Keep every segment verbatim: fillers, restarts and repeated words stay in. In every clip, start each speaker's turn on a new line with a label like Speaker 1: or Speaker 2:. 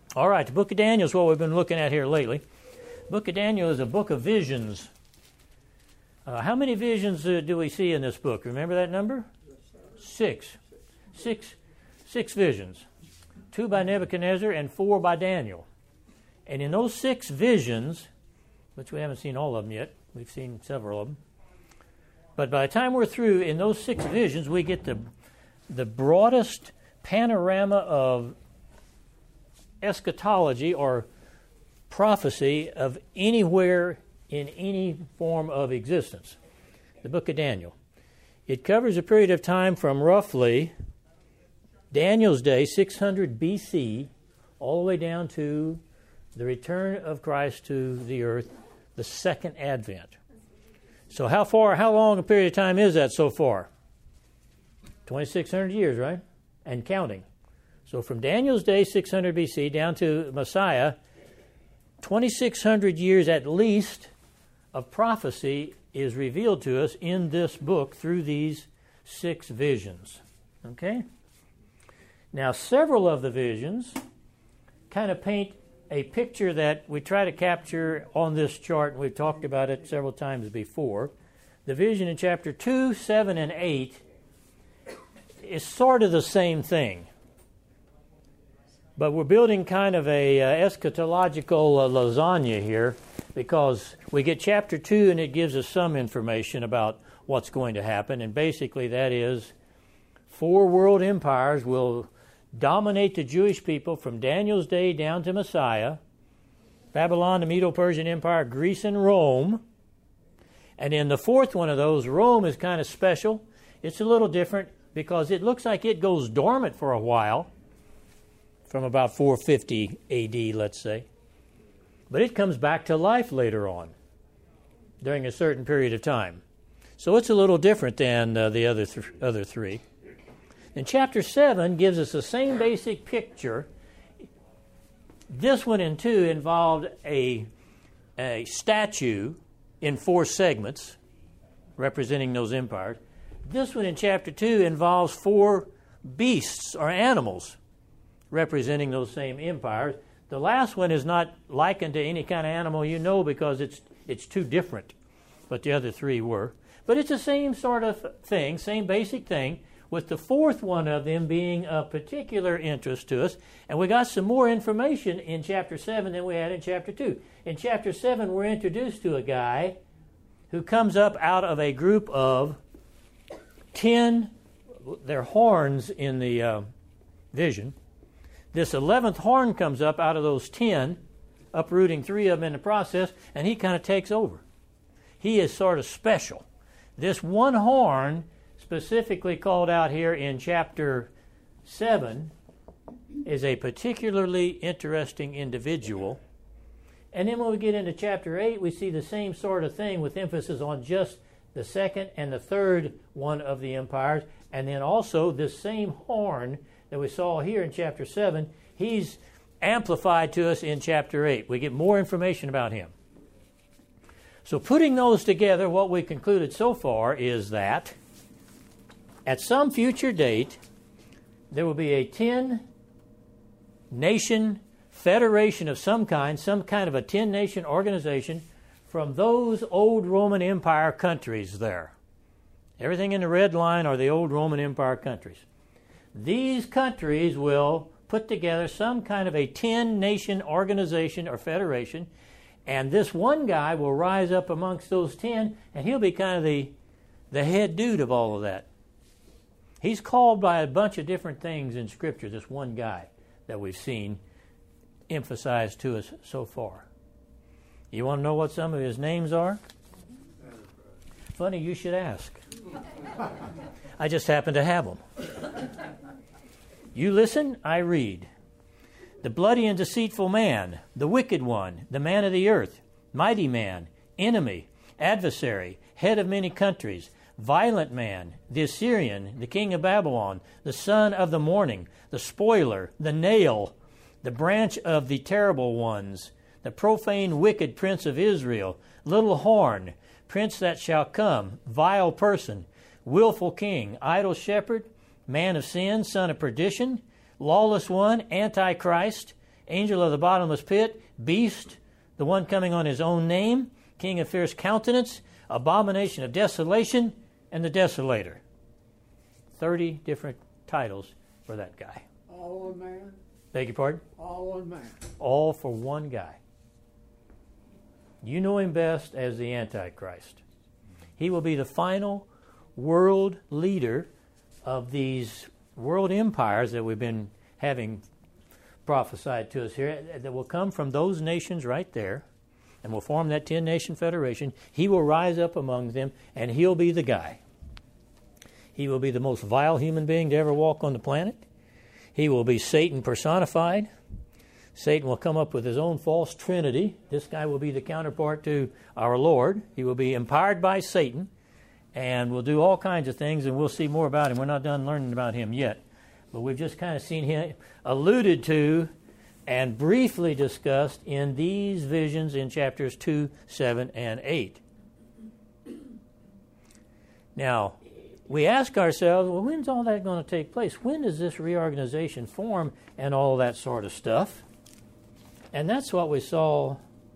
Speaker 1: All right, the book of Daniel is what we've been looking at here lately. The book of Daniel is a book of visions. Uh, how many visions uh, do we see in this book? Remember that number? Six. Six. Six visions. Two by Nebuchadnezzar and four by Daniel. And in those six visions, which we haven't seen all of them yet, we've seen several of them, but by the time we're through, in those six visions, we get the, the broadest panorama of eschatology or prophecy of anywhere in any form of existence. The book of Daniel. It covers a period of time from roughly Daniel's day, six hundred B C, all the way down to the return of Christ to the earth, the second advent. So how far, how long a period of time is that so far? twenty-six hundred years, right? And counting. So from Daniel's day, six hundred B C, down to Messiah, twenty-six hundred years at least of prophecy is revealed to us in this book through these six visions. Okay? Now, several of the visions kind of paint a picture that we try to capture on this chart, and we've talked about it several times before. The vision in chapter two, seven, and eight is sort of the same thing. But we're building kind of a uh, eschatological uh, lasagna here, because we get chapter two and it gives us some information about what's going to happen. And basically that is four world empires will dominate the Jewish people from Daniel's day down to Messiah. Babylon, the Medo-Persian Empire, Greece, and Rome. And in the fourth one of those, Rome is kind of special. It's a little different because it looks like it goes dormant for a while, from about four fifty A D, let's say. But it comes back to life later on, during a certain period of time. So it's a little different than uh, the other th- other three. And chapter seven gives us the same basic picture. This one in two involved a, a statue in four segments, representing those empires. This one in chapter two involves four beasts or animals, representing those same empires. The last one is not likened to any kind of animal you know because it's it's too different, but the other three were. But it's the same sort of thing, same basic thing, with the fourth one of them being of particular interest to us. And we got some more information in chapter seven than we had in chapter two. In chapter seven, we're introduced to a guy who comes up out of a group of ten, they're horns in the uh, vision. This eleventh horn comes up out of those ten, uprooting three of them in the process, and he kind of takes over. He is sort of special. This one horn, specifically called out here in chapter seven, is a particularly interesting individual. And then when we get into chapter eight, we see the same sort of thing with emphasis on just the second and the third one of the empires, and then also this same horn that we saw here in chapter seven, he's amplified to us in chapter eight. We get more information about him. So putting those together, what we concluded so far is that at some future date, there will be a ten-nation federation of some kind, some kind of a ten-nation organization from those old Roman Empire countries there. Everything in the red line are the old Roman Empire countries. These countries will put together some kind of a ten-nation organization or federation, and this one guy will rise up amongst those ten, and he'll be kind of the, the head dude of all of that. He's called by a bunch of different things in Scripture, this one guy that we've seen emphasized to us so far. You want to know what some of his names are? Funny you should ask. I just happen to have them. You listen, I read. The bloody and deceitful man, the wicked one, the man of the earth, mighty man, enemy, adversary, head of many countries, violent man, the Assyrian, the king of Babylon, the son of the morning, the spoiler, the nail, the branch of the terrible ones, the profane wicked prince of Israel, little horn, prince that shall come, vile person, willful king, idle shepherd, man of sin, son of perdition, lawless one, antichrist, angel of the bottomless pit, beast, the one coming on his own name, king of fierce countenance, abomination of desolation, and the desolator. Thirty different titles for that guy.
Speaker 2: All one man?
Speaker 1: Beg your pardon?
Speaker 2: All one man.
Speaker 1: All for one guy. You know him best as the Antichrist. He will be the final world leader of these world empires that we've been having prophesied to us here, that will come from those nations right there and will form that ten-nation federation. He will rise up among them, and he'll be the guy. He will be the most vile human being to ever walk on the planet. He will be Satan personified. Satan will come up with his own false trinity. This guy will be the counterpart to our Lord. He will be empowered by Satan and will do all kinds of things, and we'll see more about him. We're not done learning about him yet. But we've just kind of seen him alluded to and briefly discussed in these visions in chapters two, seven, and eight. Now, we ask ourselves, well, when's all that going to take place? When does this reorganization form and all that sort of stuff? And that's what we saw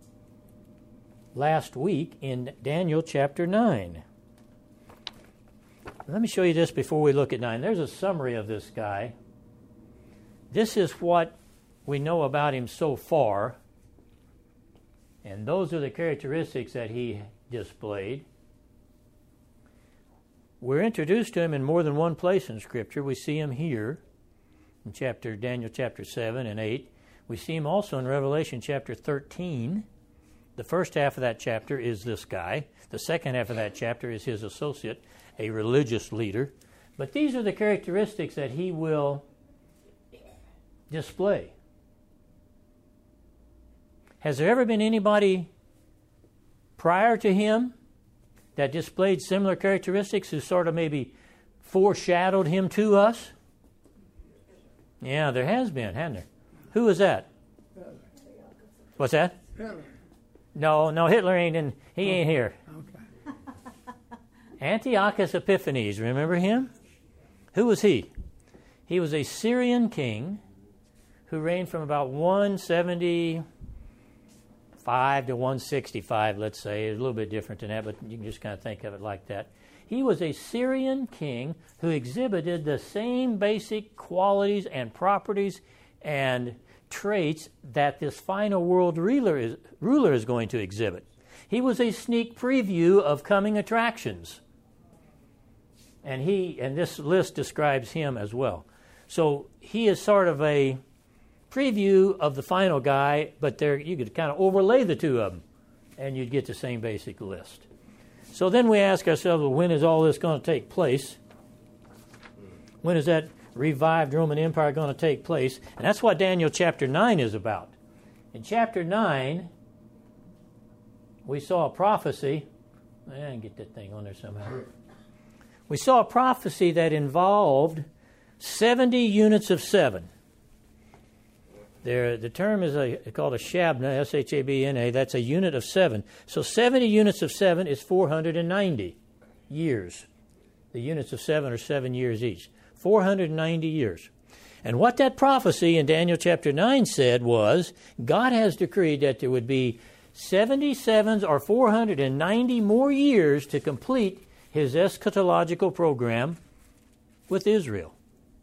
Speaker 1: last week in Daniel chapter nine. Let me show you this before we look at nine. There's a summary of this guy. This is what we know about him so far. And those are the characteristics that he displayed. We're introduced to him in more than one place in Scripture. We see him here in chapter Daniel chapter seven and eight. We see him also in Revelation chapter thirteen. The first half of that chapter is this guy. The second half of that chapter is his associate, a religious leader. But these are the characteristics that he will display. Has there ever been anybody prior to him that displayed similar characteristics who sort of maybe foreshadowed him to us? Yeah, there has been, hasn't there? Who was that?
Speaker 2: Hitler.
Speaker 1: What's that?
Speaker 2: Hitler.
Speaker 1: No, no, Hitler ain't in. He ain't here.
Speaker 2: Okay.
Speaker 1: Antiochus Epiphanes, remember him? Who was he? He was a Syrian king who reigned from about one seventy-five to one sixty-five, let's say. It's a little bit different than that, but you can just kind of think of it like that. He was a Syrian king who exhibited the same basic qualities and properties and traits that this final world ruler is, ruler is going to exhibit. He was a sneak preview of coming attractions. And he and this list describes him as well. So he is sort of a preview of the final guy, but there you could kind of overlay the two of them, and you'd get the same basic list. So then we ask ourselves, well, when is all this going to take place? When is that revived Roman Empire going to take place? And that's what Daniel chapter nine is about. In chapter nine, we saw a prophecy. I didn't get that thing on there somehow. We saw a prophecy that involved seventy units of seven. There, the term is a, called a Shabna, S H A B N A. That's a unit of seven. So seventy units of seven is four hundred ninety years. The units of seven are seven years each. four hundred ninety years. And what that prophecy in Daniel chapter nine said was, God has decreed that there would be seventy-sevens or four hundred ninety more years to complete his eschatological program with Israel.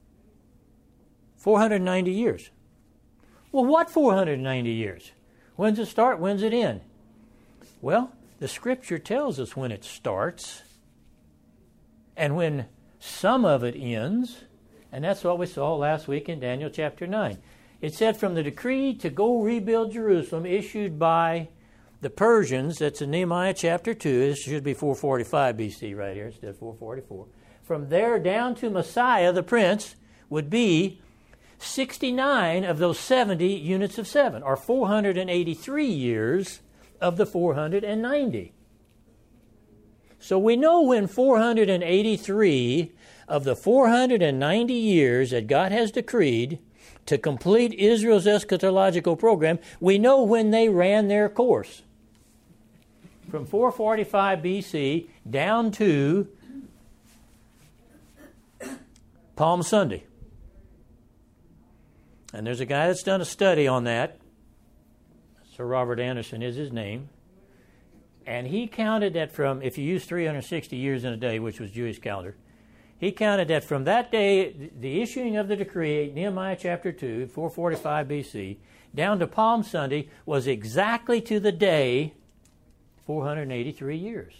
Speaker 1: four hundred ninety years. Well, what four hundred ninety years? When's it start? When's it end? Well, the Scripture tells us when it starts and when some of it ends, and that's what we saw last week in Daniel chapter nine. It said, from the decree to go rebuild Jerusalem issued by the Persians, that's in Nehemiah chapter two, this should be four forty-five B C right here instead of four forty-four. From there down to Messiah, the prince, would be sixty-nine of those seventy units of seven, or four hundred eighty-three years of the four hundred ninety. So we know when four hundred eighty-three of the four hundred ninety years that God has decreed to complete Israel's eschatological program, we know when they ran their course. From four forty-five B C down to Palm Sunday. And there's a guy that's done a study on that. Sir Robert Anderson is his name. And he counted that from, if you use three hundred sixty years in a day, which was Jewish calendar, he counted that from that day, the issuing of the decree, Nehemiah chapter two, four forty-five B C, down to Palm Sunday was exactly to the day four hundred eighty-three years.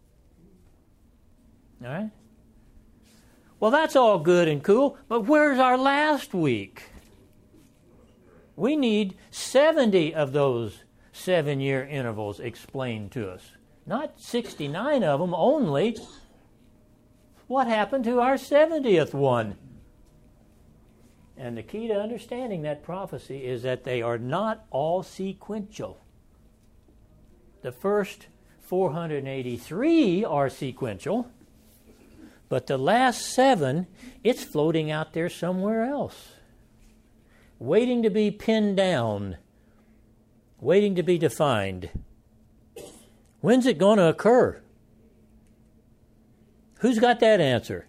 Speaker 1: All right? Well, that's all good and cool, but where's our last week? We need seventy of those seven-year intervals explained to us. Not sixty-nine of them only. What happened to our seventieth one? And the key to understanding that prophecy is that they are not all sequential. The first four hundred eighty-three are sequential, but the last seven, it's floating out there somewhere else, waiting to be pinned down, waiting to be defined. When's it going to occur? Who's got that answer?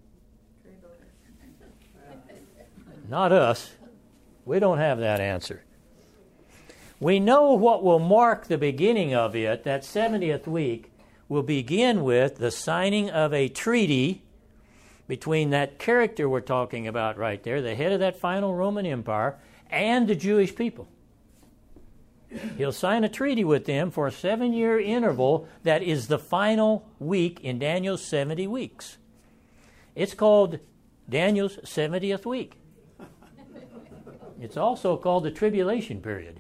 Speaker 1: Not us. We don't have that answer. We know what will mark the beginning of it. That seventieth week will begin with the signing of a treaty between that character we're talking about right there, the head of that final Roman Empire, and the Jewish people. He'll sign a treaty with them for a seven-year interval that is the final week in Daniel's seventy weeks. It's called Daniel's seventieth week. It's also called the tribulation period.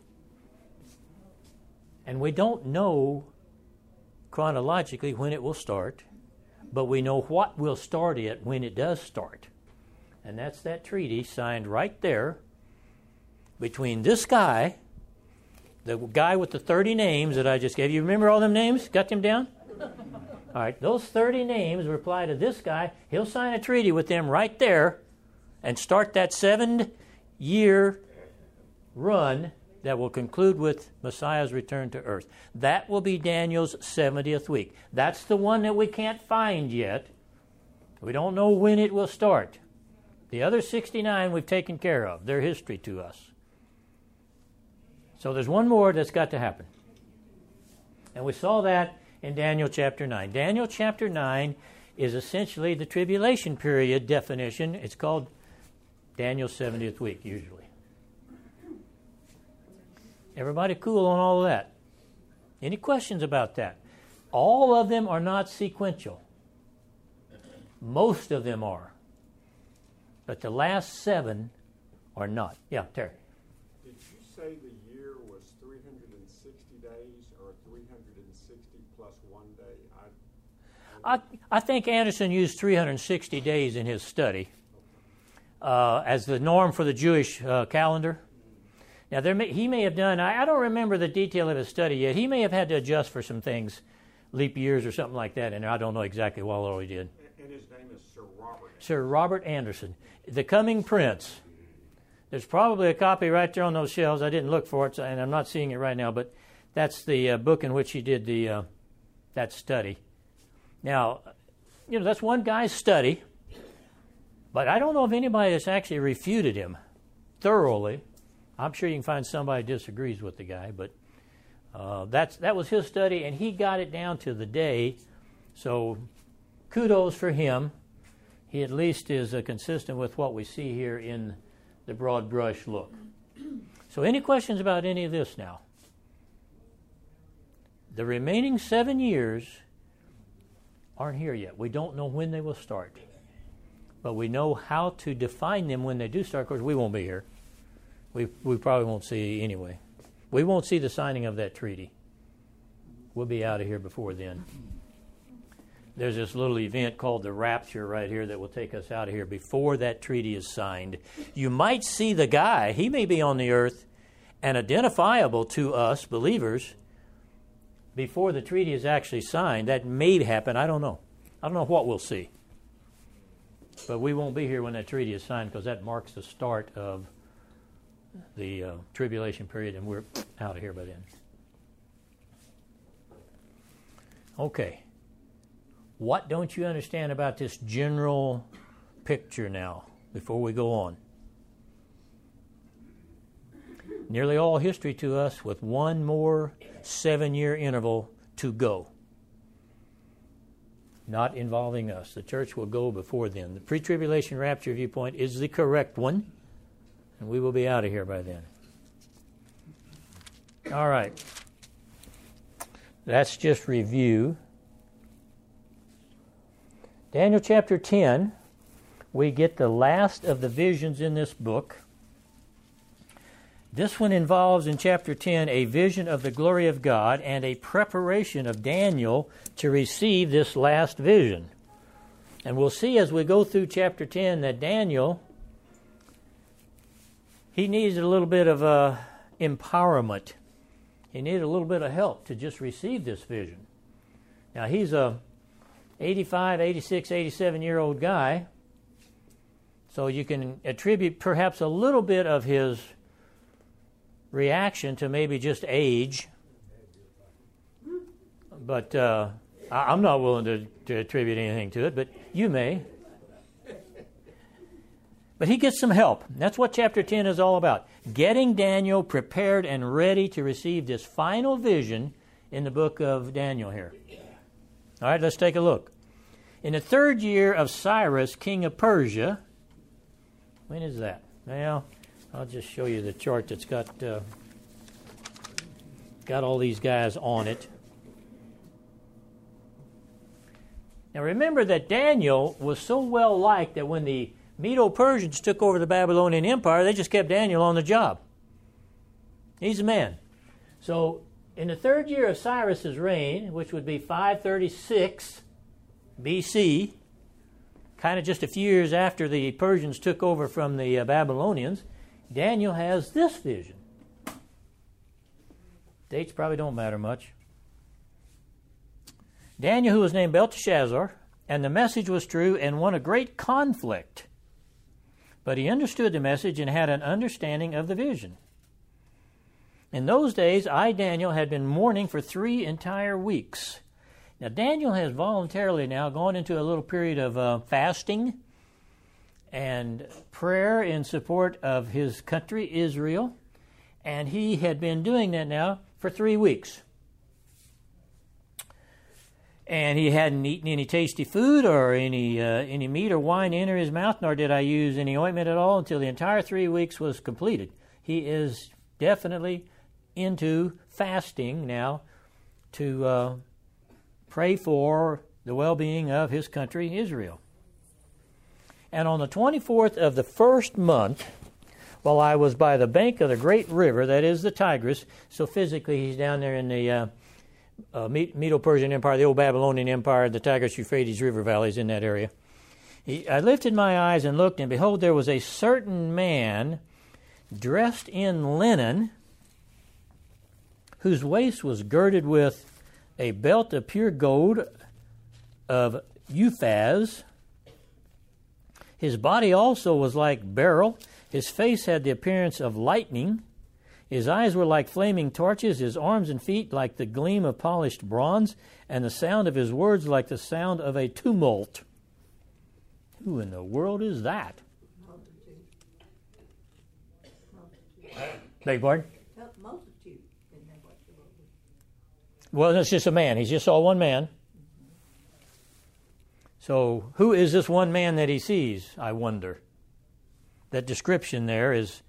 Speaker 1: And we don't know chronologically when it will start, but we know what will start it when it does start. And that's that treaty signed right there between this guy, the guy with the thirty names that I just gave you. Remember all them names? Got them down? All right, those thirty names reply to this guy. He'll sign a treaty with them right there and start that seven-year run that will conclude with Messiah's return to earth. That will be Daniel's seventieth week. That's the one that we can't find yet. We don't know when it will start. The other sixty-nine we've taken care of. They're history to us. So there's one more that's got to happen. And we saw that in Daniel chapter nine. Daniel chapter nine is essentially the tribulation period definition. It's called Daniel's seventieth week, usually. Everybody cool on all of that? Any questions about that? All of them are not sequential. Most of them are. But the last seven are not. Yeah, Terry.
Speaker 3: Did you say the year was three hundred sixty days or three hundred sixty plus one day? I,
Speaker 1: I, I think Anderson used three hundred sixty days in his study uh, as the norm for the Jewish uh, calendar. Now, there may, he may have done, I, I don't remember the detail of his study yet. He may have had to adjust for some things, leap years or something like that, and I don't know exactly what all he did.
Speaker 3: And his name is Sir Robert.
Speaker 1: Sir Robert Anderson, The Coming Prince. There's probably a copy right there on those shelves. I didn't look for it, and I'm not seeing it right now, but that's the uh, book in which he did the uh, that study. Now, you know, that's one guy's study, but I don't know of anybody that's actually refuted him thoroughly. I'm sure you can find somebody who disagrees with the guy, but uh, that's that was his study, and he got it down to the day. So kudos for him. He at least is uh, consistent with what we see here in the broad brush look. So any questions about any of this now? The remaining seven years aren't here yet. We don't know when they will start. But we know how to define them when they do start. Of course, we won't be here. We we probably won't see anyway. We won't see the signing of that treaty. We'll be out of here before then. There's this little event called the rapture right here that will take us out of here before that treaty is signed. You might see the guy. He may be on the earth and identifiable to us believers before the treaty is actually signed. That may happen. I don't know. I don't know what we'll see. But we won't be here when that treaty is signed because that marks the start of the uh, tribulation period, and we're out of here by then. Okay. What don't you understand about this general picture now before we go on? nearly all history to us with one more seven-year interval to go. Not involving us. The church will go before then. The pre-tribulation rapture viewpoint is the correct one, and we will be out of here by then. All right. That's just review. Daniel chapter ten, we get the last of the visions in this book. This one involves, in chapter ten, a vision of the glory of God and a preparation of Daniel to receive this last vision. And we'll see as we go through chapter ten that Daniel, he needs a little bit of uh, empowerment. He needed a little bit of help to just receive this vision. Now, he's a eighty-five, eighty-six, eighty-seven-year-old guy, so you can attribute perhaps a little bit of his reaction to maybe just age. But uh, I, I'm not willing to, to attribute anything to it, but you may. But he gets some help. That's what chapter ten is all about. Getting Daniel prepared and ready to receive this final vision in the book of Daniel here. All right, let's take a look. In the third year of Cyrus, king of Persia, when is that? Well, I'll just show you the chart that's got uh, got all these guys on it. Now remember that Daniel was so well liked that when the Medo-Persians took over the Babylonian Empire, they just kept Daniel on the job. He's a man. So in the third year of Cyrus's reign, which would be five thirty-six B C, kind of just a few years after the Persians took over from the uh, Babylonians, Daniel has this vision. Dates probably don't matter much. Daniel, who was named Belteshazzar, and the message was true and won a great conflict. But he understood the message and had an understanding of the vision. In those days, I, Daniel, had been mourning for three entire weeks. Now, Daniel has voluntarily now gone into a little period of uh, fasting and prayer in support of his country, Israel. And he had been doing that now for three weeks. And he hadn't eaten any tasty food or any uh, any meat or wine enter his mouth, nor did I use any ointment at all until the entire three weeks was completed. He is definitely into fasting now to uh, pray for the well-being of his country, Israel. And on the twenty-fourth of the first month, while I was by the bank of the great river, that is the Tigris, so physically he's down there in the uh, uh, Medo-Persian Empire, the old Babylonian Empire, the Tigris-Euphrates River valleys in that area. He, I lifted my eyes and looked, and behold, there was a certain man dressed in linen, whose waist was girded with a belt of pure gold of Uphaz. His body also was like beryl. His face had the appearance of lightning. His eyes were like flaming torches, his arms and feet like the gleam of polished bronze, and the sound of his words like the sound of a tumult. Who in the world is that? Beg pardon?
Speaker 2: Multitude.
Speaker 1: Well, it's just a man. He just saw one man. So who is this one man that he sees, I wonder? That description there is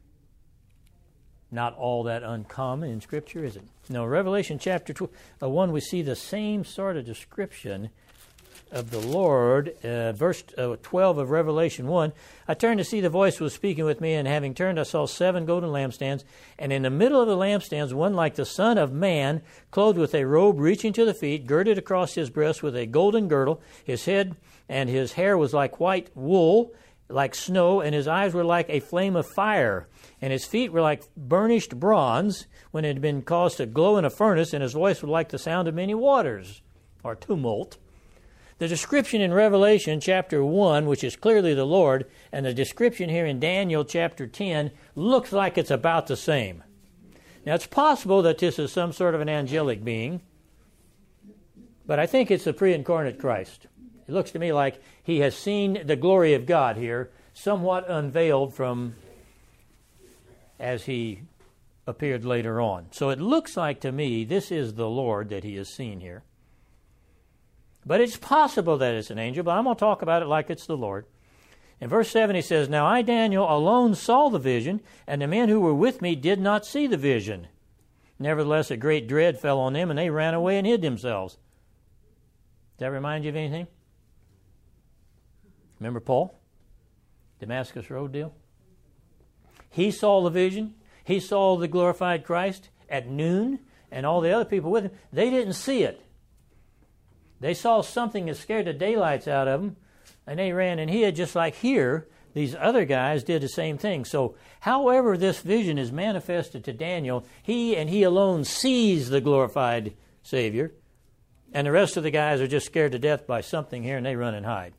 Speaker 1: not all that uncommon in Scripture, is it? No, Revelation chapter one, we see the same sort of description of the Lord. Uh, verse uh, twelve of Revelation one, I turned to see the voice was speaking with me, and having turned I saw seven golden lampstands, and in the middle of the lampstands one like the Son of Man, clothed with a robe reaching to the feet, girded across his breast with a golden girdle. His head and his hair was like white wool, like snow, and his eyes were like a flame of fire, and his feet were like burnished bronze when it had been caused to glow in a furnace, and his voice was like the sound of many waters, or tumult. The description in Revelation chapter one, which is clearly the Lord, and the description here in Daniel chapter ten looks like it's about the same. Now, it's possible that this is some sort of an angelic being, but I think it's the pre-incarnate Christ. It looks to me like he has seen the glory of God here, somewhat unveiled from as he appeared later on. So it looks like to me this is the Lord that he is seen here. But it's possible that it's an angel, but I'm going to talk about it like it's the Lord. In verse seven he says, Now I, Daniel, alone saw the vision, and the men who were with me did not see the vision. Nevertheless, a great dread fell on them, and they ran away and hid themselves. Does that remind you of anything? Remember Paul? Damascus Road deal? He saw the vision. He saw the glorified Christ at noon, and all the other people with him, they didn't see it. They saw something that scared the daylights out of them, and they ran and hid, just like here, these other guys did the same thing. So, however this vision is manifested to Daniel, he and he alone sees the glorified Savior, and the rest of the guys are just scared to death by something here, and they run and hide.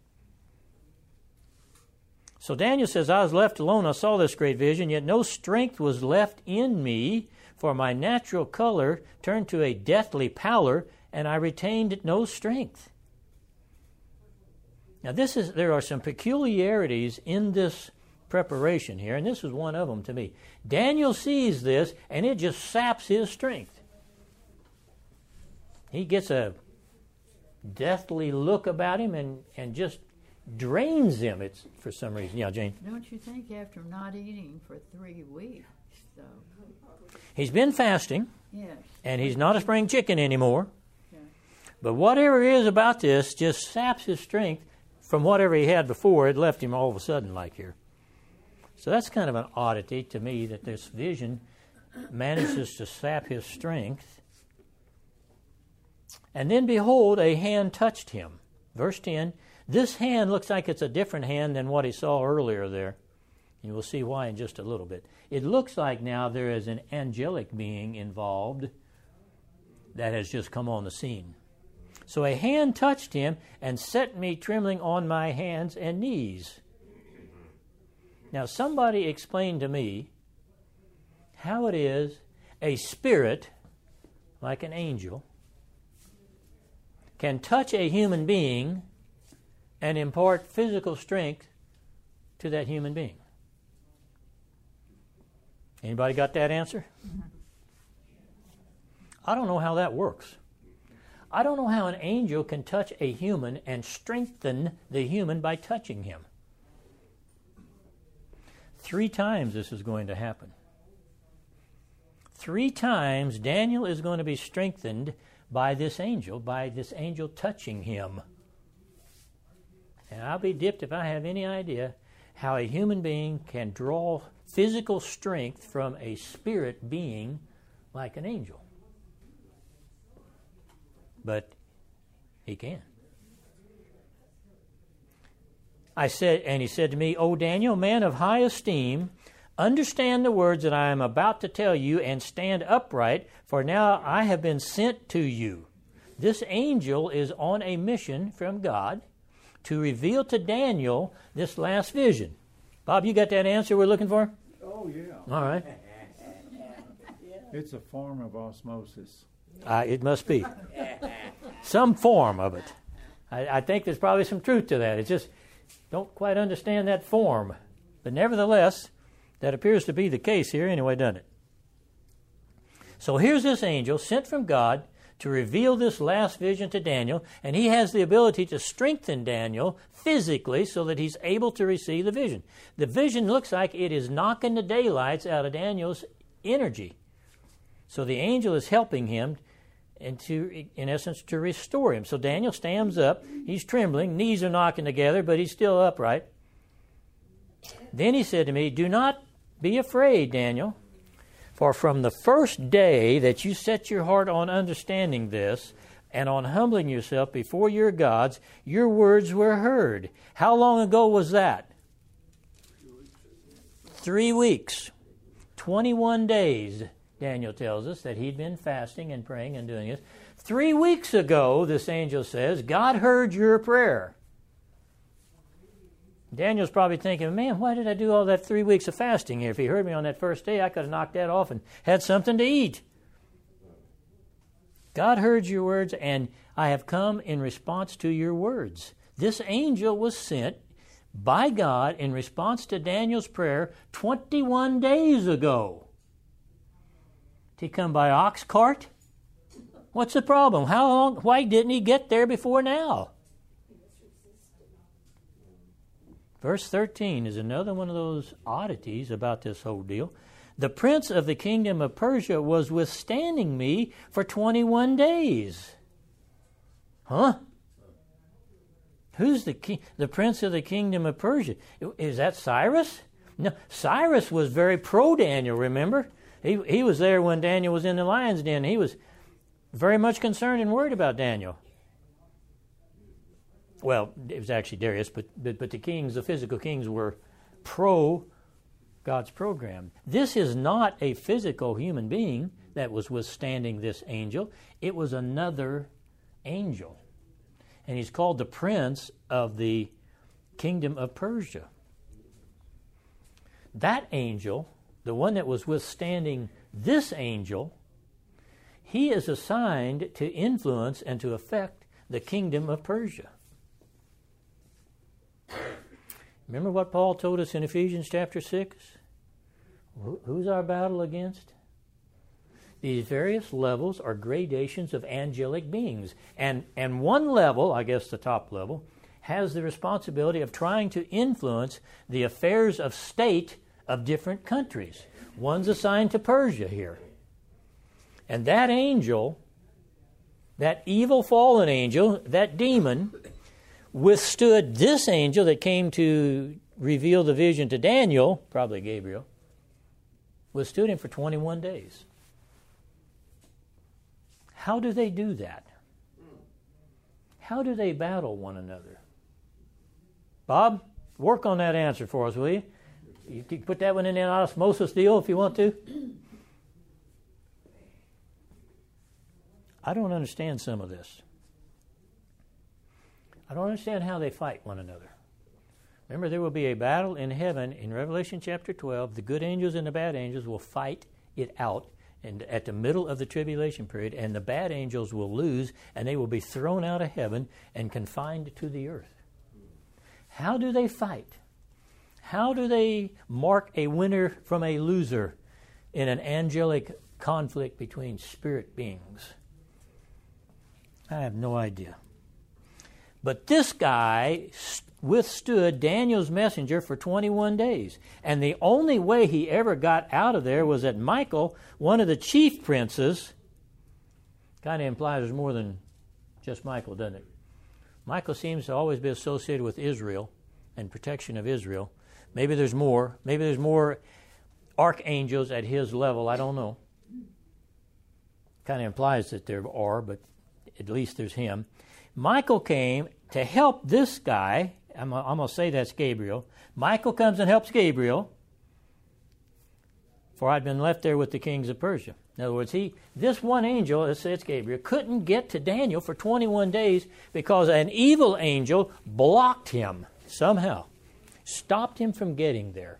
Speaker 1: So Daniel says, I was left alone, I saw this great vision, yet no strength was left in me, for my natural color turned to a deathly pallor, and I retained no strength. Now this is there are some peculiarities in this preparation here, and this is one of them to me. Daniel sees this, and it just saps his strength. He gets a deathly look about him and, and just drains him. It's for some reason. Yeah, Jane.
Speaker 2: Don't you think after not eating for three weeks, though?
Speaker 1: He's been fasting.
Speaker 2: Yes.
Speaker 1: And he's not a spring chicken anymore.
Speaker 2: Yeah.
Speaker 1: But whatever it is about this just saps his strength from whatever he had before. It left him all of a sudden like here. So that's kind of an oddity to me that this vision manages to sap his strength. And then behold, a hand touched him. Verse ten. This hand looks like it's a different hand than what he saw earlier there. You will see why in just a little bit. It looks like now there is an angelic being involved that has just come on the scene. So a hand touched him and set me trembling on my hands and knees. Now somebody explained to me how it is a spirit, like an angel, can touch a human being and impart physical strength to that human being. Anybody got that answer? Mm-hmm. I don't know how that works. I don't know how an angel can touch a human and strengthen the human by touching him. Three times this is going to happen. Three times Daniel is going to be strengthened by this angel, by this angel touching him. And I'll be dipped if I have any idea how a human being can draw physical strength from a spirit being like an angel. But he can. I said, and he said to me, O Daniel, man of high esteem, understand the words that I am about to tell you and stand upright, for now I have been sent to you. This angel is on a mission from God to reveal to Daniel this last vision. Bob, you got that answer we're looking for?
Speaker 4: Oh, yeah.
Speaker 1: All right.
Speaker 4: It's a form of osmosis.
Speaker 1: Uh, it must be. Some form of it. I, I think there's probably some truth to that. It's just, don't quite understand that form. But nevertheless, that appears to be the case here anyway, doesn't it? So here's this angel sent from God to reveal this last vision to Daniel, and he has the ability to strengthen Daniel physically so that he's able to receive the vision. The vision looks like it is knocking the daylights out of Daniel's energy. So the angel is helping him and to, in essence, to restore him. So Daniel stands up. He's trembling. Knees are knocking together, but he's still upright. Then he said to me, do not be afraid, Daniel, for from the first day that you set your heart on understanding this and on humbling yourself before your gods, your words were heard. How long ago was that? Three weeks. twenty-one days, Daniel tells us, that he'd been fasting and praying and doing this. Three weeks ago, this angel says, God heard your prayer. Daniel's probably thinking, man, why did I do all that three weeks of fasting here? If he heard me on that first day, I could have knocked that off and had something to eat. God heard your words, and I have come in response to your words. This angel was sent by God in response to Daniel's prayer twenty-one days ago. Did he come by ox cart? What's the problem? How long? Why didn't he get there before now? Verse thirteen is another one of those oddities about this whole deal. The prince of the kingdom of Persia was withstanding me for twenty-one days. Huh? Who's the king, the prince of the kingdom of Persia? Is that Cyrus? No, Cyrus was very pro-Daniel, remember? He, he was there when Daniel was in the lion's den. He was very much concerned and worried about Daniel. Well, it was actually Darius, but, but, but the kings, the physical kings, were pro God's program. This is not a physical human being that was withstanding this angel. It was another angel. And he's called the prince of the kingdom of Persia. That angel, the one that was withstanding this angel, he is assigned to influence and to affect the kingdom of Persia. Remember what Paul told us in Ephesians chapter six? Who's our battle against? These various levels are gradations of angelic beings. And, and one level, I guess the top level, has the responsibility of trying to influence the affairs of state of different countries. One's assigned to Persia here. And that angel, that evil fallen angel, that demon, withstood this angel that came to reveal the vision to Daniel, probably Gabriel, withstood him for twenty-one days. How do they do that? How do they battle one another? Bob, work on that answer for us, will you? You can put that one in an osmosis deal if you want to. I don't understand some of this. I don't understand how they fight one another. Remember, there will be a battle in heaven in Revelation chapter twelve. The good angels and the bad angels will fight it out and at the middle of the tribulation period, and the bad angels will lose, and they will be thrown out of heaven and confined to the earth. How do they fight? How do they mark a winner from a loser in an angelic conflict between spirit beings? I have no idea. But this guy withstood Daniel's messenger for twenty-one days. And the only way he ever got out of there was that Michael, one of the chief princes, kind of implies there's more than just Michael, doesn't it? Michael seems to always be associated with Israel and protection of Israel. Maybe there's more. Maybe there's more archangels at his level. I don't know. Kind of implies that there are, but at least there's him. Michael came to help this guy. I'm, I'm going to say that's Gabriel. Michael comes and helps Gabriel, for I'd been left there with the kings of Persia. In other words, he, this one angel, let's say it's Gabriel, couldn't get to Daniel for twenty-one days because an evil angel blocked him somehow, stopped him from getting there.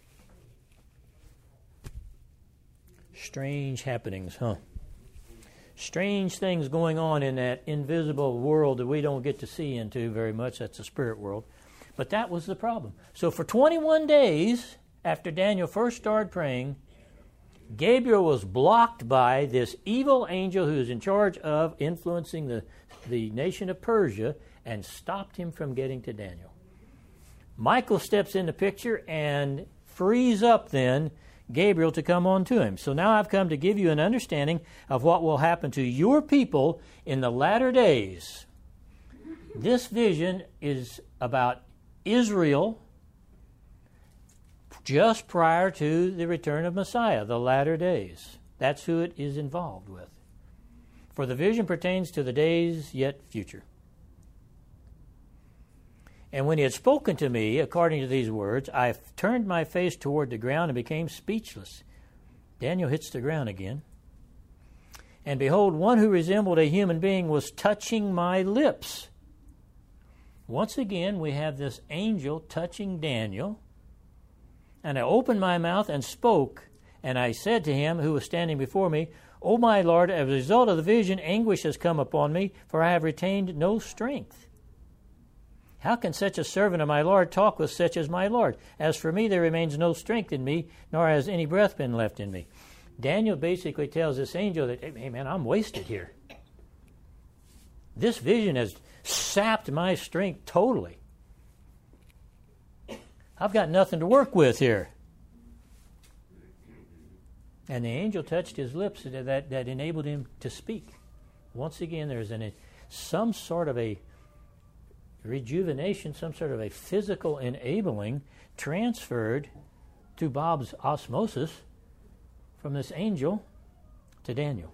Speaker 1: Strange happenings, huh? Strange things going on in that invisible world that we don't get to see into very much. That's the spirit world. But that was the problem. So for twenty-one days, after Daniel first started praying, Gabriel was blocked by this evil angel who is in charge of influencing the, the nation of Persia and stopped him from getting to Daniel. Michael steps in the picture and frees up then Gabriel to come on to him. So now I've come to give you an understanding of what will happen to your people in the latter days. This vision is about Israel just prior to the return of Messiah, the latter days. That's who it is involved with. For the vision pertains to the days yet future. And when he had spoken to me, according to these words, I turned my face toward the ground and became speechless. Daniel hits the ground again. And behold, one who resembled a human being was touching my lips. Once again, we have this angel touching Daniel. And I opened my mouth and spoke, and I said to him who was standing before me, O my Lord, as a result of the vision, anguish has come upon me, for I have retained no strength. How can such a servant of my Lord talk with such as my Lord? As for me, there remains no strength in me, nor has any breath been left in me. Daniel basically tells this angel that, hey man, I'm wasted here. This vision has sapped my strength totally. I've got nothing to work with here. And the angel touched his lips that, that enabled him to speak. Once again, there's an, some sort of a rejuvenation, some sort of a physical enabling transferred to Bob's osmosis from this angel to Daniel.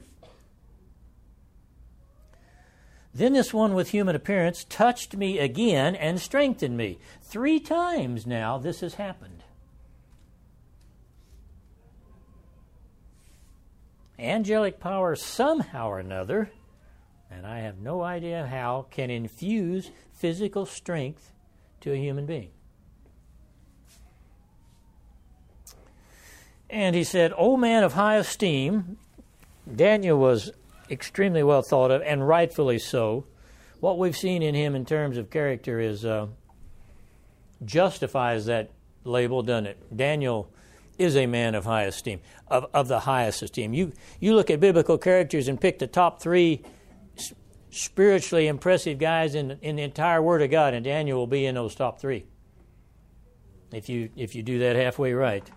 Speaker 1: Then this one with human appearance touched me again and strengthened me. Three times now this has happened. Angelic power somehow or another, and I have no idea how, can infuse physical strength to a human being. And he said, O man of high esteem, Daniel was extremely well thought of, and rightfully so. What we've seen in him in terms of character is uh, justifies that label, doesn't it? Daniel is a man of high esteem, of, of the highest esteem. You you look at biblical characters and pick the top three s- spiritually impressive guys in in the entire Word of God, and Daniel will be in those top three. If you if you do that halfway right.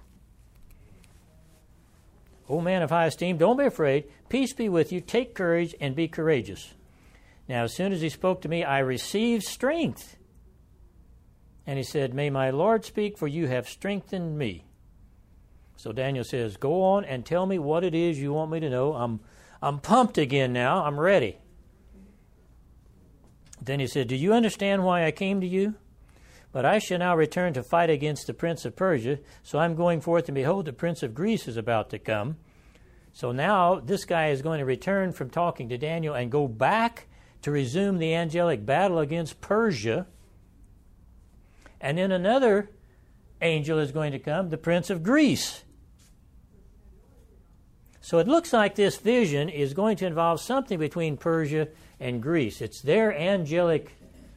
Speaker 1: O man of high esteem, don't be afraid. Peace be with you. Take courage and be courageous. Now, as soon as he spoke to me, I received strength. And he said, May my Lord speak, for you have strengthened me. So Daniel says, Go on and tell me what it is you want me to know. I'm, I'm pumped again now. I'm ready. Then he said, Do you understand why I came to you? But I shall now return to fight against the prince of Persia. So I'm going forth, and behold, the prince of Greece is about to come. So now this guy is going to return from talking to Daniel and go back to resume the angelic battle against Persia. And then another angel is going to come, the prince of Greece. So it looks like this vision is going to involve something between Persia and Greece. It's their angelic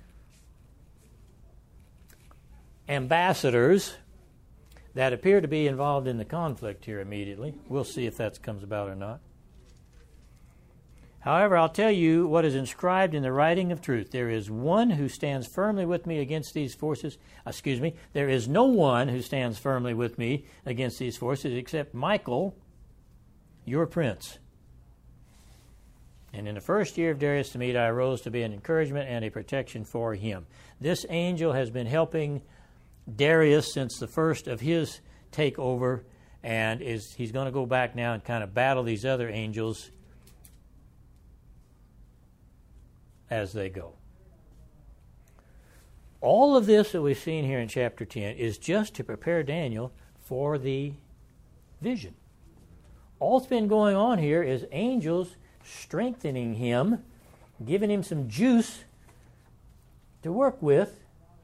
Speaker 1: ambassadors that appear to be involved in the conflict here immediately. We'll see if that comes about or not. However, I'll tell you what is inscribed in the writing of truth. There is one who stands firmly with me against these forces. Excuse me. There is no one who stands firmly with me against these forces except Michael, your prince. And in the first year of Darius the Mede, I arose to be an encouragement and a protection for him. This angel has been helping Darius since the first of his takeover, and is he's going to go back now and kind of battle these other angels as they go. All of this that we've seen here in chapter ten is just to prepare Daniel for the vision. All that's been going on here is angels strengthening him, giving him some juice to work with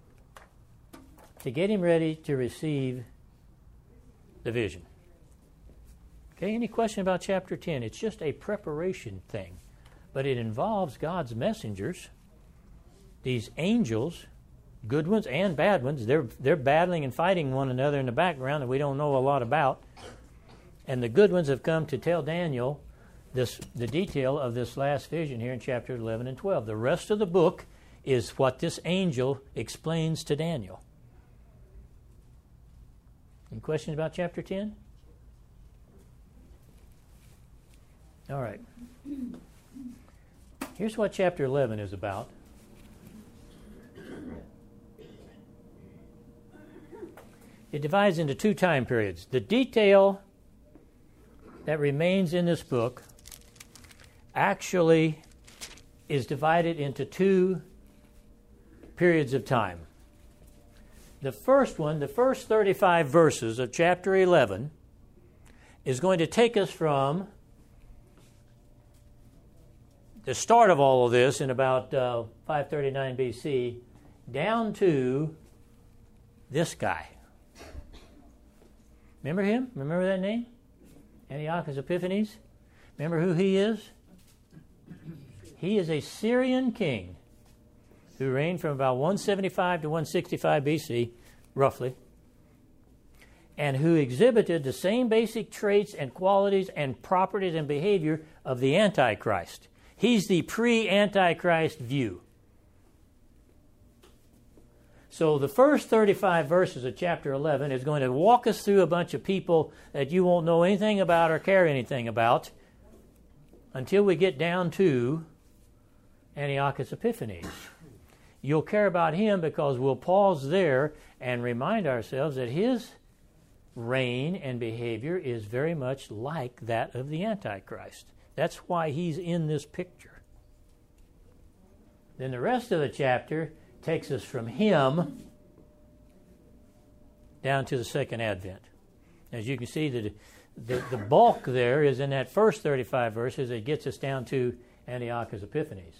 Speaker 1: to get him ready to receive the vision. Okay, any question about chapter ten? It's just a preparation thing, but it involves God's messengers, these angels, good ones and bad ones. They're they're battling and fighting one another in the background that we don't know a lot about. And the good ones have come to tell Daniel this the detail of this last vision here in chapter eleven and twelve. The rest of the book is what this angel explains to Daniel. Any questions about chapter ten? All right. Here's what chapter eleven is about. It divides into two time periods. The detail that remains in this book actually is divided into two periods of time. The first one, the first thirty-five verses of chapter eleven, is going to take us from the start of all of this in about uh, five thirty-nine B C down to this guy. Remember him? Remember that name? Antiochus Epiphanes? Remember who he is? He is a Syrian king who reigned from about one seventy-five to one sixty-five B C, roughly. and who exhibited the same basic traits and qualities and properties and behavior of the Antichrist. He's the pre-Antichrist view. So the first thirty-five verses of chapter eleven is going to walk us through a bunch of people that you won't know anything about or care anything about until we get down to Antiochus Epiphanes. You'll care about him because we'll pause there and remind ourselves that his reign and behavior is very much like that of the Antichrist. That's why he's in this picture. Then the rest of the chapter takes us from him down to the second advent. As you can see, the, the, the bulk there is in that first thirty-five verses. It gets us down to Antiochus Epiphanes.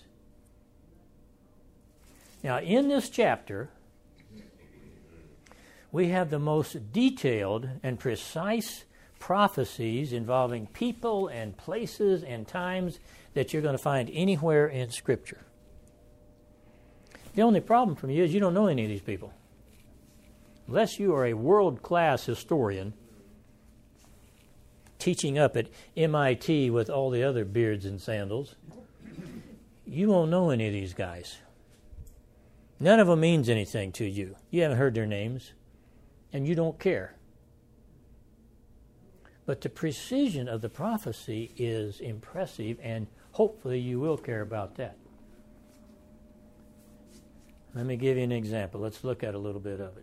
Speaker 1: Now, in this chapter, we have the most detailed and precise prophecies involving people and places and times that you're going to find anywhere in Scripture. The only problem for you is you don't know any of these people. Unless you are a world-class historian teaching up at M I T with all the other beards and sandals, you won't know any of these guys. None of them means anything to you. You haven't heard their names, and you don't care. But the precision of the prophecy is impressive, and hopefully you will care about that. Let me give you an example. Let's look at a little bit of it.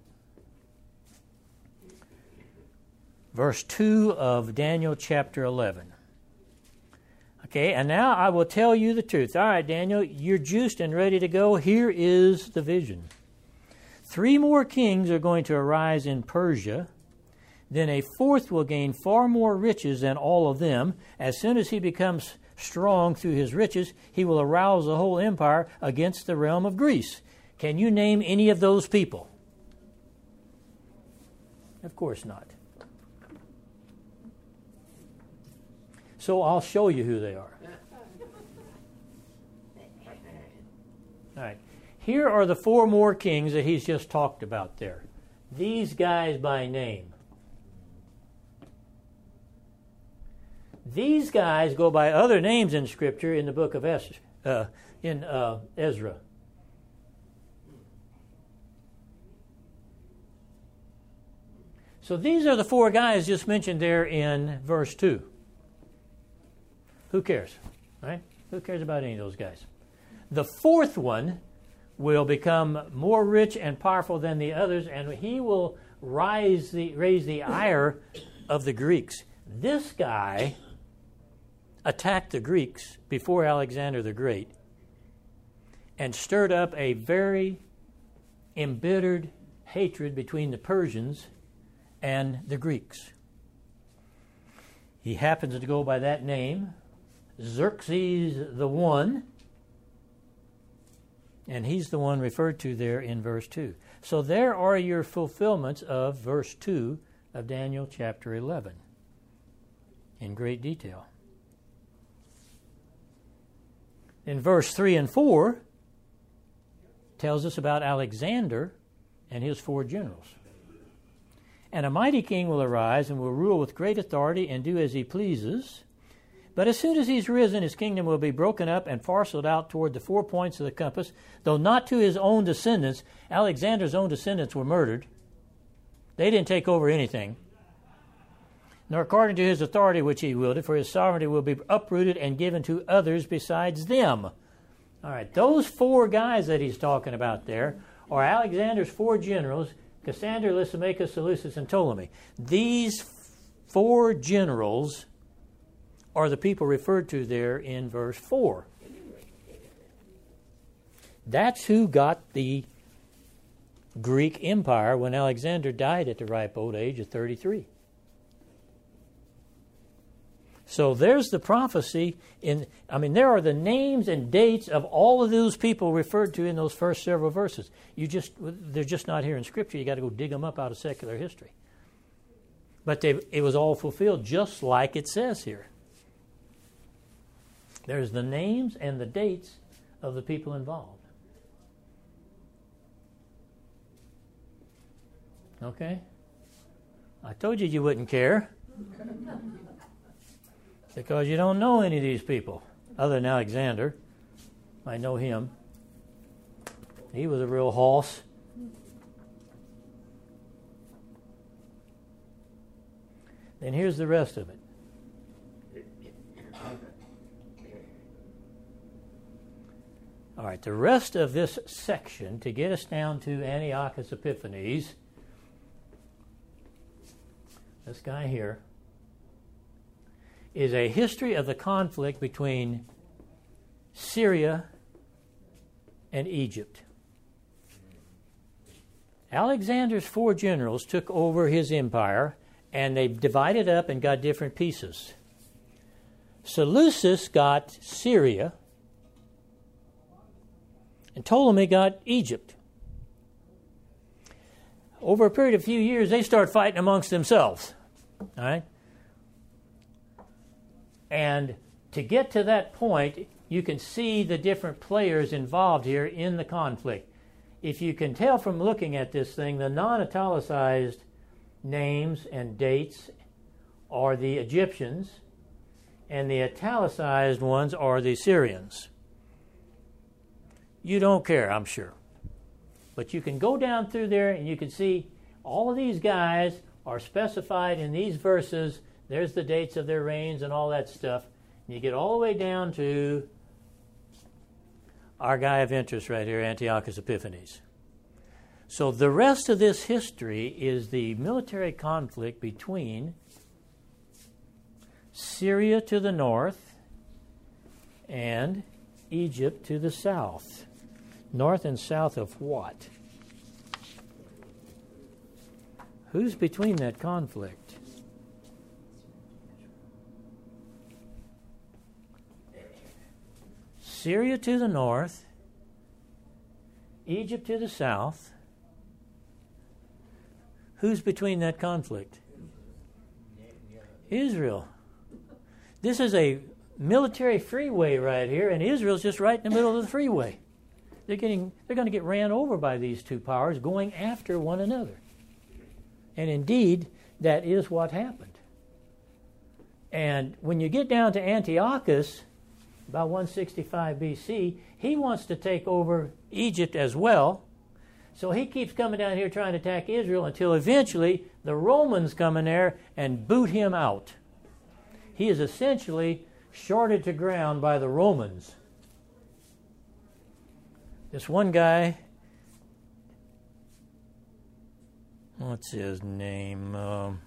Speaker 1: Verse two of Daniel chapter eleven. Okay, and now I will tell you the truth. All right, Daniel, you're juiced and ready to go. Here is the vision. Three more kings are going to arise in Persia. Then a fourth will gain far more riches than all of them. As soon as he becomes strong through his riches, he will arouse the whole empire against the realm of Greece. Can you name any of those people? Of course not. So I'll show you who they are. All right. Here are the four more kings that he's just talked about there. These guys by name. These guys go by other names in Scripture in the book of Ezra. Uh, in uh, Ezra. So these are the four guys just mentioned there in verse two. Who cares? Right? Who cares about any of those guys? The fourth one will become more rich and powerful than the others, and he will rise the, raise the ire of the Greeks. This guy attacked the Greeks before Alexander the Great and stirred up a very embittered hatred between the Persians and the Greeks. He happens to go by that name, Xerxes the One, and he's the one referred to there in verse two. So there are your fulfillments of verse two of Daniel chapter eleven in great detail. In verse three and four tells us about Alexander and his four generals. And a mighty king will arise and will rule with great authority and do as he pleases. But as soon as he's risen, his kingdom will be broken up and parceled out toward the four points of the compass, though not to his own descendants. Alexander's own descendants were murdered. They didn't take over anything. Nor according to his authority which he wielded, for his sovereignty will be uprooted and given to others besides them. All right, those four guys that he's talking about there are Alexander's four generals, Cassander, Lysimachus, Seleucus, and Ptolemy. These four generals are the people referred to there in verse four. That's who got the Greek Empire when Alexander died at the ripe old age of thirty-three. So there's the prophecy. In, I mean, there are the names and dates of all of those people referred to in those first several verses. You just, they're just not here in Scripture. You got to go dig them up out of secular history. But they, it was all fulfilled just like it says here. There's the names and the dates of the people involved. Okay? I told you you wouldn't care. Because you don't know any of these people, other than Alexander. I know him. He was a real hoss. Then here's the rest of it. All right, the rest of this section, to get us down to Antiochus Epiphanes, this guy here, is a history of the conflict between Syria and Egypt. Alexander's four generals took over his empire, and they divided up and got different pieces. Seleucus got Syria, and Ptolemy got Egypt. Over a period of a few years, they start fighting amongst themselves. All right? And to get to that point, you can see the different players involved here in the conflict. If you can tell from looking at this thing, the non-italicized names and dates are the Egyptians, and the italicized ones are the Syrians. You don't care, I'm sure. But you can go down through there and you can see all of these guys are specified in these verses. There's the dates of their reigns and all that stuff. And you get all the way down to our guy of interest right here, Antiochus Epiphanes. So the rest of this history is the military conflict between Syria to the north and Egypt to the south. North and south of what? Who's between that conflict? Syria to the north, Egypt to the south. Who's between that conflict? Israel. This is a military freeway right here, and Israel's just right in the middle of the freeway. They're getting they're going to get ran over by these two powers going after one another. And indeed, that is what happened. And when you get down to Antiochus, about one sixty-five B C, he wants to take over Egypt as well. So he keeps coming down here trying to attack Israel until eventually the Romans come in there and boot him out. He is essentially shorted to ground by the Romans. This one guy, what's his name? Um,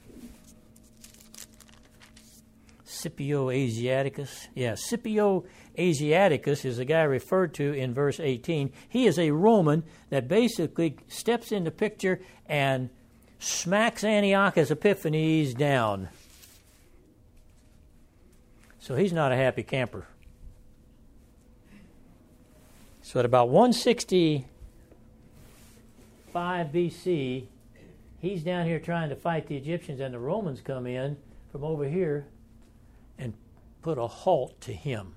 Speaker 1: Scipio Asiaticus. Yeah, Scipio Asiaticus is the guy referred to in verse eighteen. He is a Roman that basically steps into picture and smacks Antiochus Epiphanes down. So he's not a happy camper. So at about one sixty-five B C, he's down here trying to fight the Egyptians, and the Romans come in from over here and put a halt to him.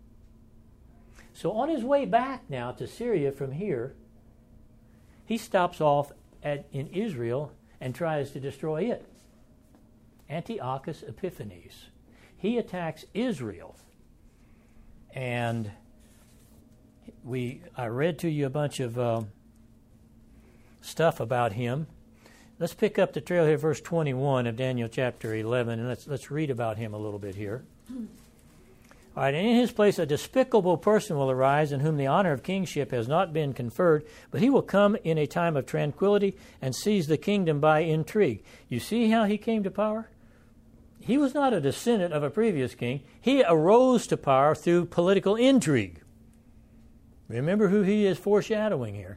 Speaker 1: So on his way back now to Syria from here, he stops off at, in Israel and tries to destroy it. Antiochus Epiphanes. He attacks Israel. And we I read to you a bunch of uh, stuff about him. Let's pick up the trail here, verse twenty-one of Daniel chapter eleven, and let's let's read about him a little bit here. All right, and in his place a despicable person will arise, in whom the honor of kingship has not been conferred, but he will come in a time of tranquility and seize the kingdom by intrigue. You see how he came to power? He was not a descendant of a previous king. He arose to power through political intrigue. Remember who he is foreshadowing here.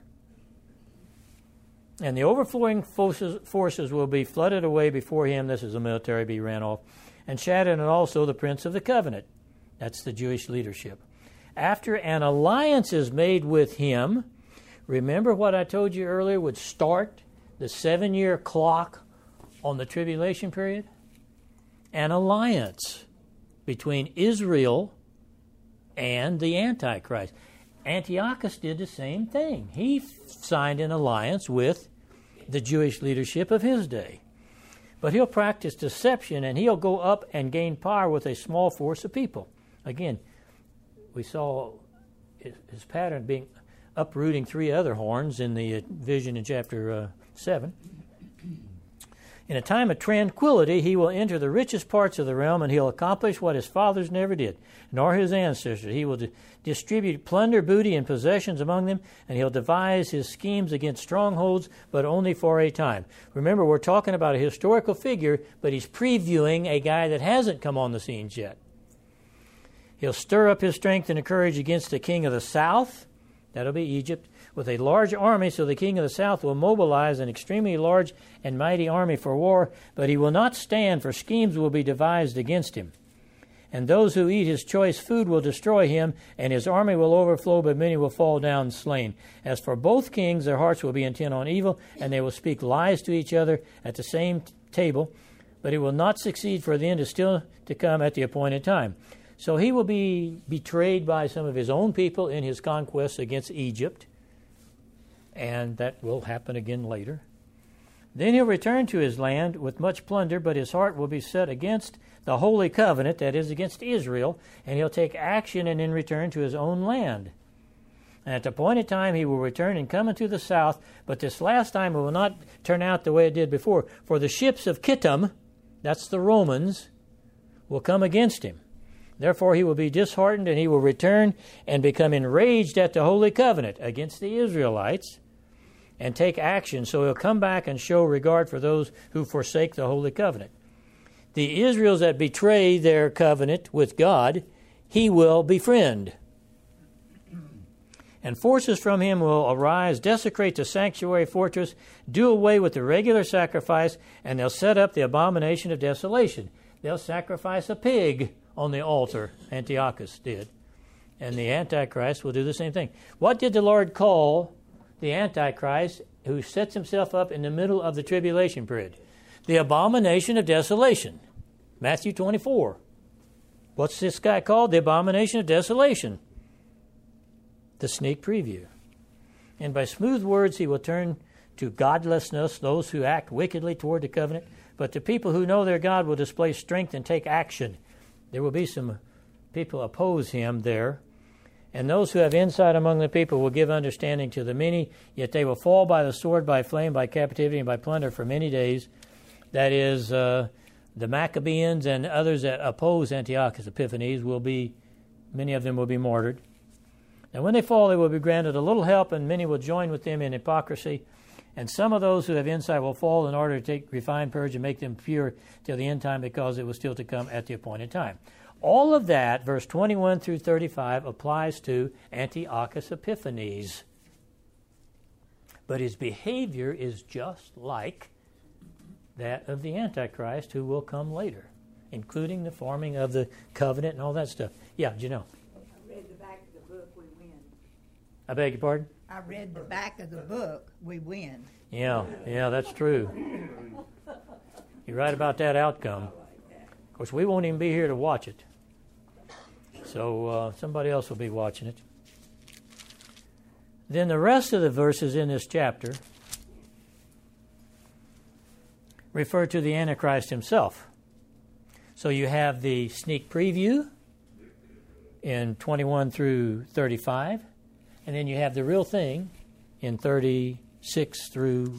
Speaker 1: And the overflowing forces, forces will be flooded away before him. This is the military, be ran off. And Shaddai, and also the prince of the covenant. That's the Jewish leadership. After an alliance is made with him, remember what I told you earlier would start the seven-year clock on the tribulation period? An alliance between Israel and the Antichrist. Antiochus did the same thing. He signed an alliance with the Jewish leadership of his day. But he'll practice deception, and he'll go up and gain power with a small force of people. Again, we saw his, his pattern being uprooting three other horns in the uh, vision in chapter uh, seven. In a time of tranquility, he will enter the richest parts of the realm, and he'll accomplish what his fathers never did, nor his ancestors. He will di- distribute plunder, booty, and possessions among them, and he'll devise his schemes against strongholds, but only for a time. Remember, we're talking about a historical figure, but he's previewing a guy that hasn't come on the scenes yet. He'll stir up his strength and courage against the king of the south, that'll be Egypt, with a large army, so the king of the south will mobilize an extremely large and mighty army for war, but he will not stand, for schemes will be devised against him. And those who eat his choice food will destroy him, and his army will overflow, but many will fall down slain. As for both kings, their hearts will be intent on evil, and they will speak lies to each other at the same t- table, but it will not succeed, for the end is still to come at the appointed time. So he will be betrayed by some of his own people in his conquests against Egypt, and that will happen again later. Then he'll return to his land with much plunder, but his heart will be set against the holy covenant, that is, against Israel, and he'll take action and then return to his own land. And at the appointed time he will return and come into the south, but this last time it will not turn out the way it did before, for the ships of Kittim, that's the Romans, will come against him. Therefore he will be disheartened, and he will return and become enraged at the holy covenant against the Israelites and take action. So he'll come back and show regard for those who forsake the holy covenant. The Israels that betray their covenant with God, he will befriend. And forces from him will arise, desecrate the sanctuary fortress, do away with the regular sacrifice, and they'll set up the abomination of desolation. They'll sacrifice a pig on the altar, Antiochus did. And the Antichrist will do the same thing. What did the Lord call the Antichrist who sets himself up in the middle of the tribulation period? The abomination of desolation. Matthew twenty-four. What's this guy called? The abomination of desolation. The sneak preview. And by smooth words he will turn to godlessness those who act wickedly toward the covenant, but the people who know their God will display strength and take action. There will be some people oppose him there. And those who have insight among the people will give understanding to the many, yet they will fall by the sword, by flame, by captivity, and by plunder for many days. That is, uh, the Maccabeans and others that oppose Antiochus Epiphanes will be, many of them will be martyred. And when they fall, they will be granted a little help, and many will join with them in hypocrisy. And some of those who have insight will fall in order to take refine, purge, and make them pure till the end time, because it was still to come at the appointed time. All of that, verse twenty-one through thirty-five, applies to Antiochus Epiphanes. But his behavior is just like that of the Antichrist who will come later, including the forming of the covenant and all that stuff. Yeah, do you know?
Speaker 2: I read the back of the book, we win.
Speaker 1: I beg your pardon?
Speaker 2: I read the back of the book, we win.
Speaker 1: Yeah, yeah, that's true. You're right about that outcome. Of course, we won't even be here to watch it. So uh, somebody else will be watching it. Then the rest of the verses in this chapter refer to the Antichrist himself. So you have the sneak preview in twenty-one through thirty-five, and then you have the real thing in thirty-six through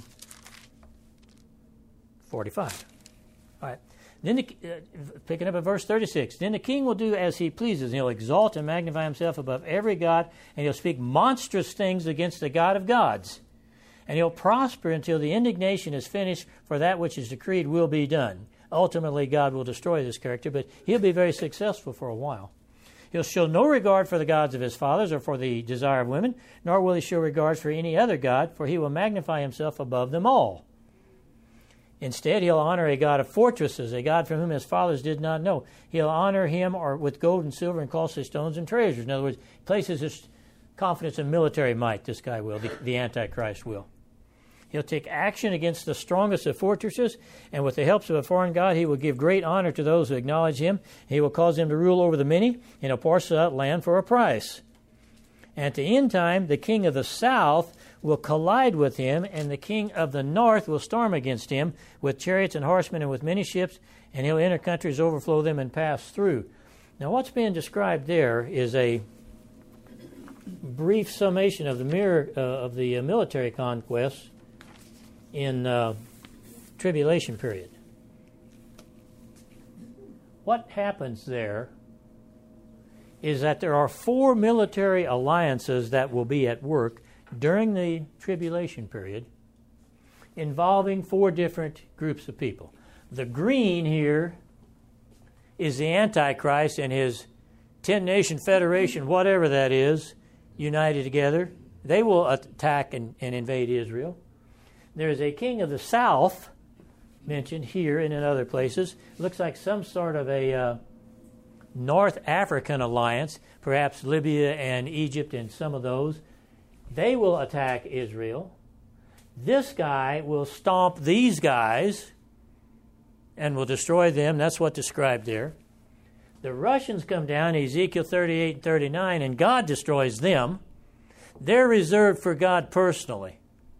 Speaker 1: forty-five. All right. Then, the, uh, picking up at verse thirty-six, then the king will do as he pleases. And he'll exalt and magnify himself above every god, and he'll speak monstrous things against the God of gods. And he'll prosper until the indignation is finished, for that which is decreed will be done. Ultimately, God will destroy this character, but he'll be very successful for a while. He'll show no regard for the gods of his fathers or for the desire of women, nor will he show regard for any other god, for he will magnify himself above them all. Instead, he'll honor a god of fortresses, a god from whom his fathers did not know. He'll honor him or with gold and silver and costly stones and treasures. In other words, he places his confidence in military might, this guy will, the, the Antichrist will. He'll take action against the strongest of fortresses, and with the help of a foreign god, he will give great honor to those who acknowledge him. He will cause them to rule over the many, and he'll parcel out land for a price. And at the end time, the king of the south will collide with him, and the king of the north will storm against him with chariots and horsemen and with many ships, and he'll enter countries, overflow them, and pass through. Now, what's being described there is a brief summation of the mirror uh, of the uh, military conquests in uh, tribulation period. What happens there is that there are four military alliances that will be at work during the tribulation period, involving four different groups of people. The green here is the Antichrist and his ten-nation federation, whatever that is, united together. They will attack and, and invade Israel. There is a king of the south, mentioned here and in other places. Looks like some sort of a uh, North African alliance, perhaps Libya and Egypt and some of those. They will attack Israel. This guy will stomp these guys and will destroy them. That's what's described there. The Russians come down, Ezekiel thirty-eight and thirty-nine, and God destroys them. They're reserved for God personally.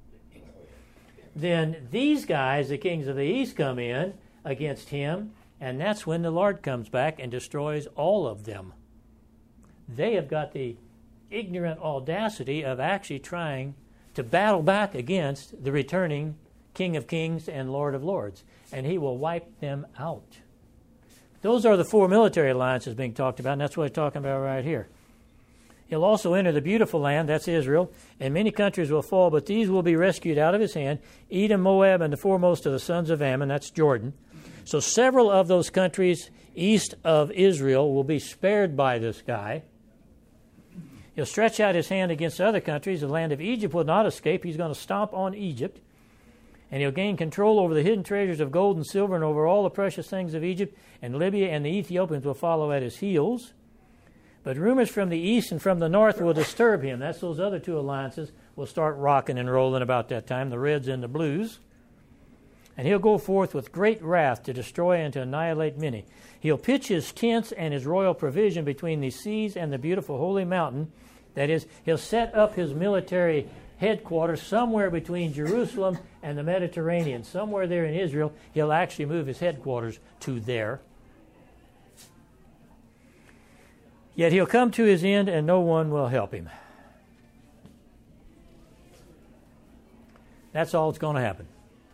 Speaker 1: Then these guys, the kings of the east, come in against him, and that's when the Lord comes back and destroys all of them. They have got the ignorant audacity of actually trying to battle back against the returning King of Kings and Lord of Lords, and he will wipe them out. Those are the four military alliances being talked about, and that's what we're talking about right here. He'll also enter the beautiful land, that's Israel, and many countries will fall, but these will be rescued out of his hand, Edom, Moab, and the foremost of the sons of Ammon, that's Jordan. So several of those countries east of Israel will be spared by this guy. He'll stretch out his hand against other countries. The land of Egypt will not escape. He's going to stomp on Egypt. And he'll gain control over the hidden treasures of gold and silver and over all the precious things of Egypt. And Libya and the Ethiopians will follow at his heels. But rumors from the east and from the north will disturb him. That's those other two alliances will start rocking and rolling about that time, the reds and the blues. And he'll go forth with great wrath to destroy and to annihilate many. He'll pitch his tents and his royal provision between the seas and the beautiful holy mountain. That is, he'll set up his military headquarters somewhere between Jerusalem and the Mediterranean. Somewhere there in Israel, he'll actually move his headquarters to there. Yet he'll come to his end and no one will help him. That's all that's going to happen.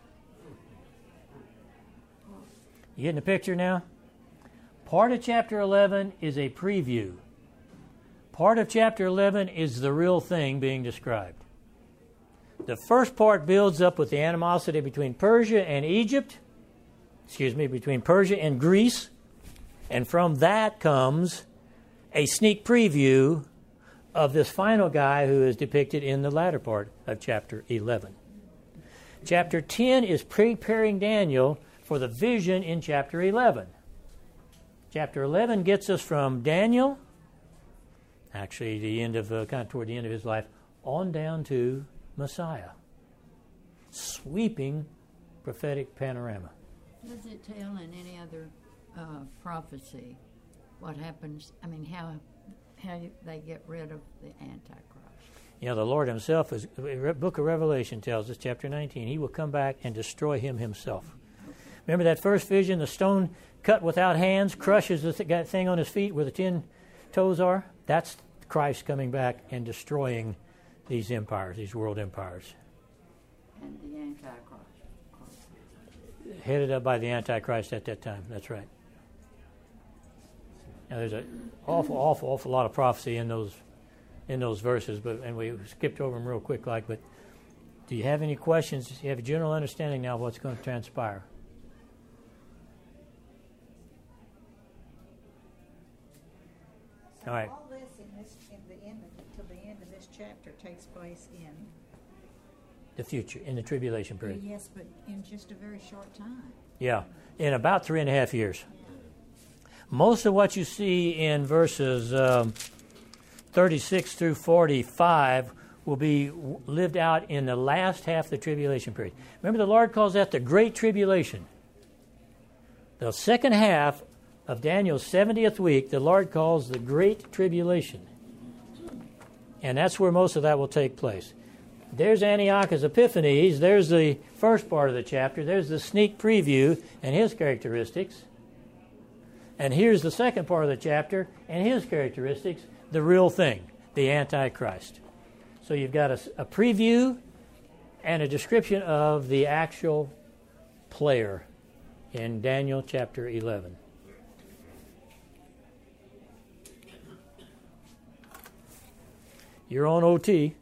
Speaker 1: You getting the picture now? Part of chapter eleven is a preview. Part of chapter eleven is the real thing being described. The first part builds up with the animosity between Persia and Egypt, excuse me, between Persia and Greece, and from that comes a sneak preview of this final guy who is depicted in the latter part of chapter eleven. Chapter ten is preparing Daniel for the vision in chapter eleven. Chapter eleven gets us from Daniel, actually the end of uh, kind of toward the end of his life, on down to Messiah. Sweeping prophetic panorama.
Speaker 2: Does it tell in any other uh, prophecy what happens? I mean, how how they get rid of the Antichrist?
Speaker 1: You know, the Lord himself, is, the book of Revelation tells us, chapter nineteen, he will come back and destroy him himself. Remember that first vision, the stone cut without hands crushes the th- thing on his feet where the ten toes are? That's Christ coming back and destroying these empires, these world empires.
Speaker 2: And the Antichrist.
Speaker 1: Headed up by the Antichrist at that time, that's right. Now there's an awful, awful, awful lot of prophecy in those in those verses, but and we skipped over them real quick like, but do you have any questions? Do you have a general understanding now of what's going to transpire? All right.
Speaker 5: All this in this, in the end, till the end of this chapter takes place in
Speaker 1: The future, in the tribulation period.
Speaker 5: yes, but in just a very short time.
Speaker 1: Yeah, in about three and a half years. Most of what you see in verses um, thirty-six through forty-five will be lived out in the last half of the tribulation period. Remember, the Lord calls that the Great Tribulation. The second half of Daniel's seventieth week, the Lord calls the Great Tribulation. And that's where most of that will take place. There's Antiochus Epiphanes. There's the first part of the chapter. There's the sneak preview and his characteristics. And here's the second part of the chapter and his characteristics, the real thing, the Antichrist. So you've got a, a preview and a description of the actual player in Daniel chapter eleven. You're on O T.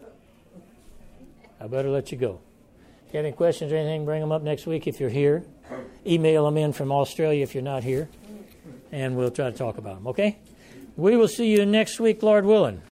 Speaker 1: I better let you go. If you have any questions or anything, bring them up next week if you're here. Email them in from Australia if you're not here. And we'll try to talk about them, okay? We will see you next week, Lord willing.